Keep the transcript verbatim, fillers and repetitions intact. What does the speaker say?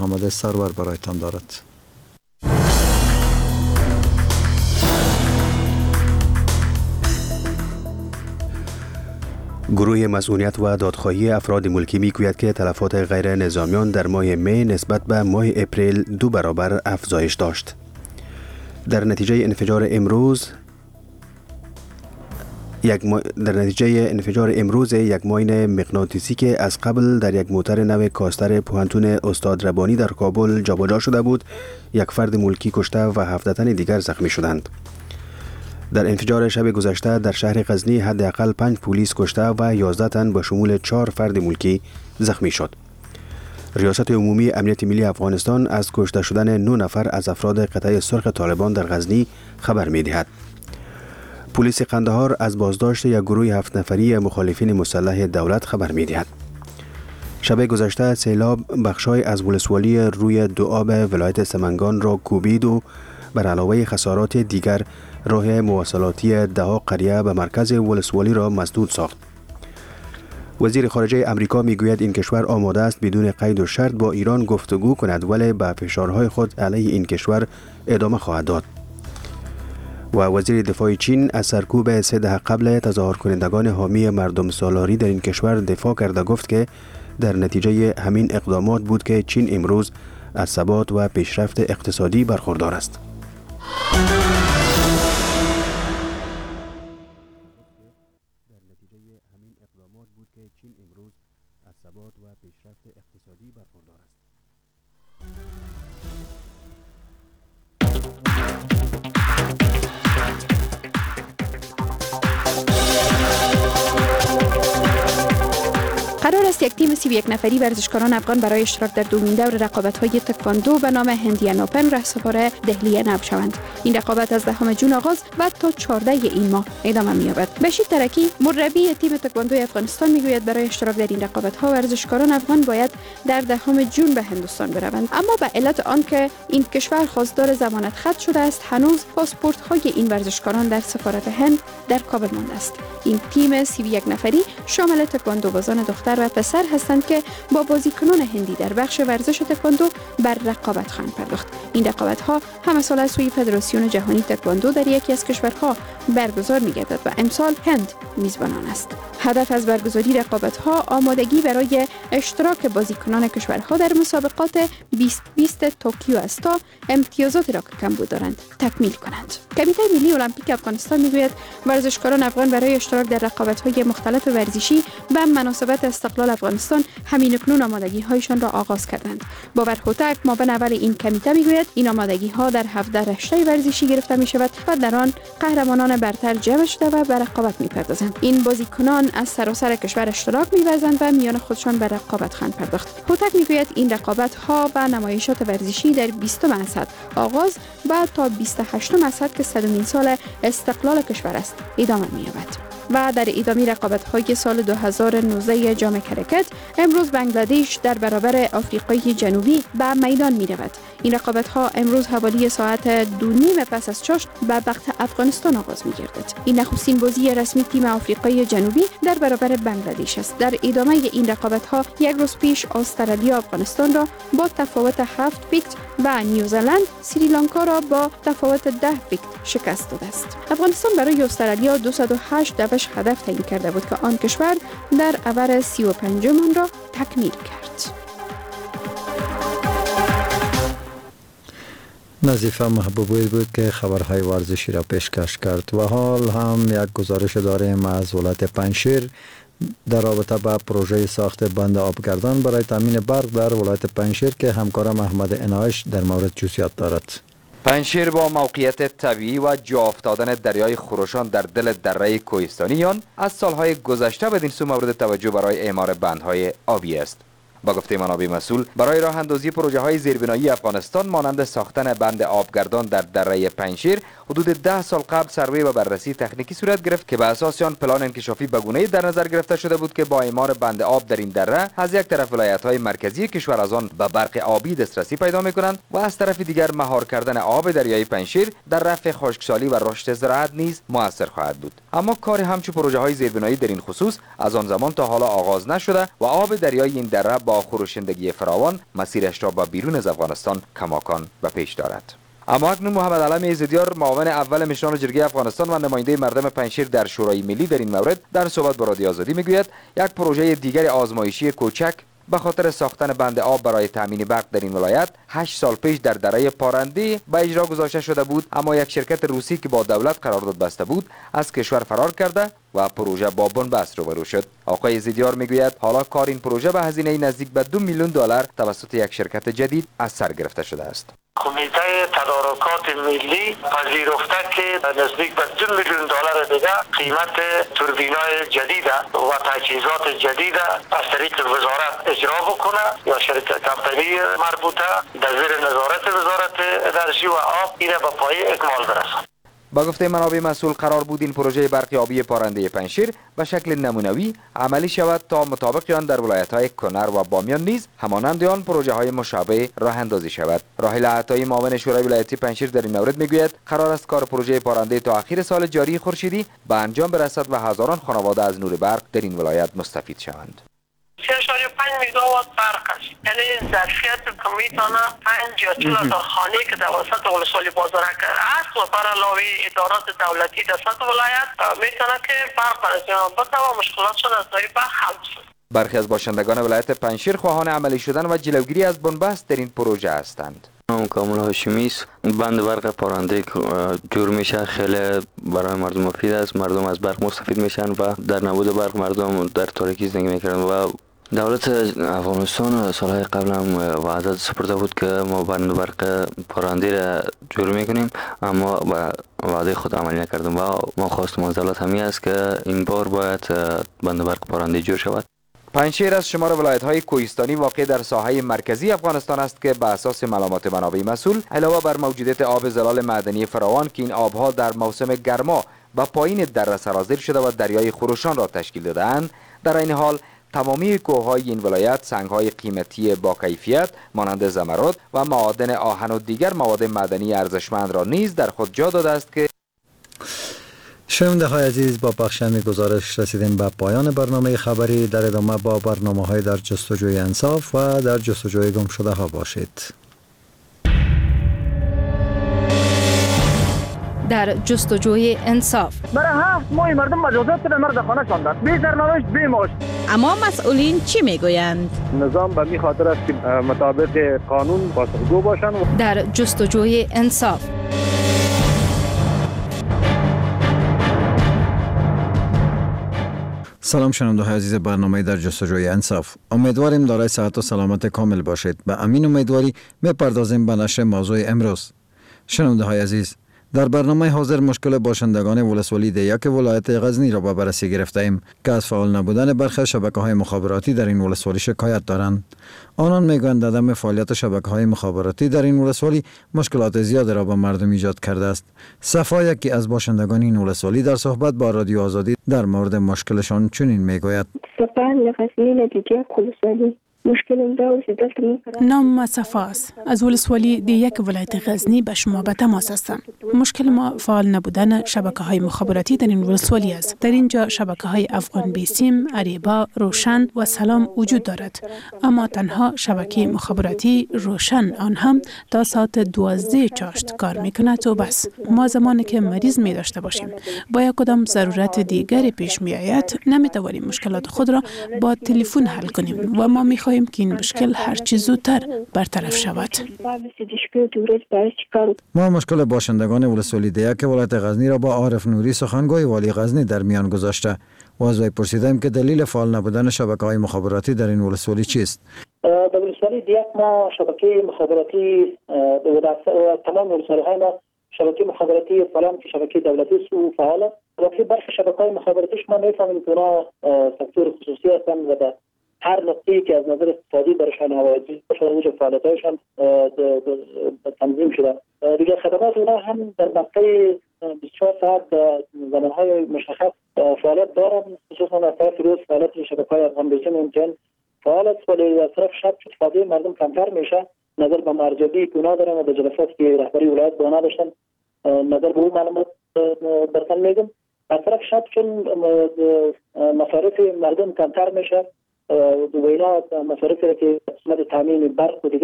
آماده سرور برایتان دارد. گروه مسئولیت و دادخواهی افراد ملکی میگوید که تلفات غیر نظامیان در ماه می نسبت به ماه اپریل دو برابر افزایش داشت. در نتیجه انفجار امروز یک ما... در نتیجه انفجار امروز یک ماین مغناطیسی که از قبل در یک موتر نو کاستر پوهنتون استاد ربانی در کابل جابجا شده بود، یک فرد ملکی کشته و هفده تن دیگر زخمی شدند. در انفجار شب گذشته در شهر غزنی حداقل پنج پلیس کشته و یازده تن به شمول چهار فرد ملکی زخمی شد. ریاست عمومی امنیت ملی افغانستان از کشته شدن نه نفر از افراد قطعه سرخ طالبان در غزنی خبر می دهد. پلیس قندهار از بازداشت یک گروه هفت نفری مخالفین مسلح دولت خبر می دهد. شب گذشته سیلاب بخشای از ولسوالی روی دو آب ولایت سمنگان را کوبید و بر علاوه خسارات دیگر راه مواصلاتی دهها قریه به مرکز ولسوالی را مسدود ساخت. وزیر خارجه امریکا میگوید این کشور آماده است بدون قید و شرط با ایران گفتگو کند، ولی به فشارهای خود علیه این کشور ادامه خواهد داد. و وزیر دفاع چین از سرکوب سه دهه قبل تظاهر کنندگان حامی مردم سالاری در این کشور دفاع کرده، گفت که در نتیجه همین اقدامات بود که چین امروز از ثبات و پیشرفت اقتصادی برخوردار است. قرار است یک تیم سی و یک نفری ورزشکاران افغان برای اشتراک در دومین دور رقابت‌های تکواندو به نام هندیان اوپن رهسپار دهلی نب شوند. این رقابت از دهم جون آغاز و تا چهاردهم این ماه ادامه می‌یابد. بشیر ترکی مربی تیم تکواندو افغانستان میگوید برای اشتراک در این رقابت‌ها ورزشکاران افغان باید در دهم جون به هندوستان بروند، اما به علت آنکه این کشور خواستار ضمانت خط شده است هنوز پاسپورت‌های این ورزشکاران در سفارت هند در کابل مانده است. این تیم سی و یک نفری شامل تکواندوبازان دختر و پسر هستند که با بازیکنان هندی در بخش ورزش تکواندو بر رقابت خواهند پرداخت. این رقابت‌ها همه ساله از سوی فدراسیون جهانی تکواندو در یکی از کشورها برگزار می‌گردد و امسال هند میزبانان است. هدف از برگزاری رقابت‌ها آمادگی برای اشتراک بازیکنان کشورها در مسابقات بیست بیست توکیو است تا امتیازات را که کمبود دارند تکمیل کنند. کمیته ملی المپیک افغانستان میگوید ورزشکاران افغان برای اشتراک در رقابت‌های مختلف ورزشی به مناسبت استقلال افغانستان همین اکنون آمادگی‌هایشان را آغاز کردند. باور هوتک معاون اول این کمیته میگوید این آمادگی‌ها در هفده رشته ورزشی گرفته می‌شود و در آن قهرمانان برتر جمع شده و به رقابت می‌پردازند. این بازیکنان از سراسر کشور اشتراک می‌ورزند و میان خودشان به رقابت خواهند پرداخت. هوتک میگوید این رقابت‌ها و نمایشات ورزشی در بیستم اسد آغاز و تا بیست و هشتم اسد که صدمین سال استقلال کشور است ادامه می‌یابد. و در ادامه رقابت‌های سال دو هزار و نوزده جام کرکت امروز بنگلادش در برابر آفریقای جنوبی به میدان می‌رود. این رقابت‌ها امروز حوالی ساعت دو نیم پس از چاشت به وقت افغانستان آغاز می‌گردد. این نخستین بازی رسمی تیم آفریقای جنوبی در برابر بنگلادش است. در ادامه این رقابت‌ها یک روز پیش استرالیا افغانستان را با تفاوت هفت ویکت و نیوزلند سریلانکا را با تفاوت ده ویکت شکست داده است. افغانستان برای استرالیا دویست و هشت دوش هدف تعیین کرده بود که آن کشور در اوور سی و پنجم آن را تکمیل کرد. نظیفه محبوبی بود که خبرهای ورزشی را پیشکش کرد و حال هم یک گزارش داریم از ولایت پنجشیر در رابطه با پروژه ساخت بند آبگردان برای تامین برق در ولایت پنجشیر که همکارم احمد عنایش در مورد جزئیات دارد. پنجشیر با موقعیت طبیعی و جا افتادن دریای خروشان در دل دره کوهستانیان از سالهای گذشته بدین سو مورد توجه برای اعمار بندهای آبی است. با گفته منابع مسئول برای راه اندازی پروژه های زیربنایی افغانستان مانند ساختن بند آبگردان در دره پنجشیر حدود ده سال قبل سروی و بررسی تکنیکی صورت گرفت که به اساس آن پلان انکشافی به گونه‌ای در نظر گرفته شده بود که با اعمار بند آب در این دره از یک طرف ولایت‌های مرکزی کشور از آن به برق آبی دسترسی پیدا می‌کنند و از طرف دیگر مهار کردن آب دریای پنجشیر در رفع خشکسالی و رشد زراعت نیز موثر خواهد بود. اما کار همچون پروژه های زیربنایی در این خصوص از آن زمان تا حالا آغاز نشده و آب دریای این دره با با خروشندگی فراوان مسیرش را به بیرون از افغانستان کماکان به پیش دارد. اما اکنون محمد علم ایزدیار معاون اول مشران جرگه افغانستان و نماینده مردم پنجشیر در شورای ملی در این مورد در صحبت با رادیو آزادی میگوید یک پروژه دیگر آزمایشی کوچک به خاطر ساختن بند آب برای تامین برق در این ولایت هشت سال پیش در دره پارندی به اجرا گذاشته شده بود، اما یک شرکت روسی که با دولت قرارداد بسته بود از کشور فرار کرده و پروژه با بنبست روبرو شد. آقای زیدیار میگوید حالا کار این پروژه به هزینه نزدیک به دو میلیون دلار توسط یک شرکت جدید از سر گرفته شده است. کمیته تدارکات ملی پذیرفته که نزدیک به دو میلیون دلار دیگه قیمت توربینای جدید و تجهیزات جدید از طریق وزارت اجرا بکنه یا شرکت کمپانی مربوطه در زیر نظارت وزارت انرژی و آب اینه به پای اکمال برسد. با گفته منابع مسئول قرار بود این پروژه برق آبی پارنده پنجشیر به شکل نمونوی عملی شود تا مطابق آن در ولایت‌های کنر و بامیان نیز همانند آن پروژه های مشابه راه اندازی شود. راحل عطایی معاون شورای ولایتی پنجشیر در این مورد میگوید قرار است کار پروژه پارنده تا آخر سال جاری خورشیدی به انجام برسد و هزاران خانواده از نور برق در این ولایت مستفید شوند. سه اشاریه پنج میگاوات برق است، یعنی ظرفیت که میتونه پنج یا چهل هزار خانه که توسط ولسوالی بازرگان است و بر علاوه ادارات دولتی در سطح ولایت میتونه که برق از جان بده و مشکلاتشون از طریق حل شد. برخی از باشندگان ولایت پنجشیر خواهان عملی شدن و جلوگیری از بنبست در این پروژه هستند. نام کامل هاشمی است. بند برق پارنده جور میشه، خیلی برای مردم مفید است. مردم از برق مستفید میشن و در نبود برق مردم در تاریکی زندگی میکردن و دولت افغانستان سالهای قبل هم وعده سپرده بود که ما بند برق پارنده را جور میکنیم، اما با وعده خود عملی نکردیم و ما خواستم از دولت همی است که این بار باید بند برق پارنده جور شود. پنجشیر از شمار ولایت‌های کوهستانی واقع در ساحه مرکزی افغانستان است که به اساس معلومات منابع مسئول علاوه بر موجودیت آب زلال معدنی فراوان که این آبها در موسم گرما و پایین دره سرازیر شده و دریای خروشان را تشکیل داده‌اند، در این حال تمامی کوههای این ولایت سنگ‌های قیمتی با کیفیت مانند زمرد و معادن آهن و دیگر مواد معدنی ارزشمند را نیز در خود جا داده است که شنونده های عزیز، با بخشنده گزارش رسیدیم به پایان برنامه خبری. در ادامه با برنامه های در جستجوی انصاف و در جستجوی گم شده ها باشید. در جستجوی انصاف برای هفت ماه مردم مجازات به مرد خانه شاندند، بی سرنوشت بی معاش. اما مسئولین چی میگویند؟ نظام به می خاطر است که مطابق قانون پاسخگو باشند. در جستجوی انصاف سلام شنونده های عزیز برنامه در جستجوی انصاف. امیدواریم دارای صحت و سلامت کامل باشید. به امین امیدواری میپردازیم به نشر موضوع امروز. شنونده های عزیز، در برنامه حاضر مشکل باشندگان ولسوالی دیک ولایت غزنی را به بررسی گرفته ایم که از فعال نبودن برخی شبکه‌های مخابراتی در این ولسوالی شکایت دارند. آنان میگویند عدم فعالیت شبکه‌های مخابراتی در این ولسوالی مشکلات زیاد را به مردم ایجاد کرده است. صفا یکی از باشندگان این ولسوالی در صحبت با رادیو آزادی در مورد مشکلشان چنین میگوید: نام صفا است. از ولسوالی دی یک ولایت غزنی به شما به تماس هستم. مشکل ما فعال نبودن شبکه های مخابراتی در این ولسوالی است. در اینجا شبکه های افغان بیسیم، اریبا، روشن و سلام وجود دارد، اما تنها شبکه مخابراتی روشن آن هم تا ساعت دوازده چاشت کار میکند و بس. ما زمانی که مریض می داشته باشیم با یک کدام ضرورت دیگری پیش می آید نمیتوانیم مشکلات خود را با تلفن حل کنیم و ما میخواهیم که این مشکل هر چه زودتر برطرف شود. ما مشکل باشندگان ولسوالی دیک ولایت غزنی را با عارف نوری سخنگوی والی غزنی در میان گذاشته و از وی پرسیدیم که دلیل فعال نبودن شبکه‌های مخابراتی در این ولسوالی چیست؟ در ولسوالی دیک ما شبکه مخابراتی در تمام ولسوالی‌های ما شبکه مخابراتی فعال که شبکه دولتی سو فعال است. وقتی برخی شبکه‌های مخابراتیش ما می‌فهمیم که اونا سکتور خصوصی هستند و هر نقطه‌ای که از نظر اقتصادی برشان حوادث شده فعالیت‌هایشان تنظیم شده. دیگر خدمات اونا هم در مقطع بیست و چهار ساعت زمانهای مشخص فعالیت دارند، خصوصا در طرف روز فعالیت شبکه‌های افغان بیسیم ممکن فعال است، ولی در طرف شب استفاده مردم کمتر میشه. نظر به مرجعی که اونا دارن و به جلساتی که رهبری ولایت با اونا داشتن نظر به اون معلومات برتن میگم. در طرف شب چون مصارف مردم کمتر میشه دو اینا مصارف که قسمت تامین برق و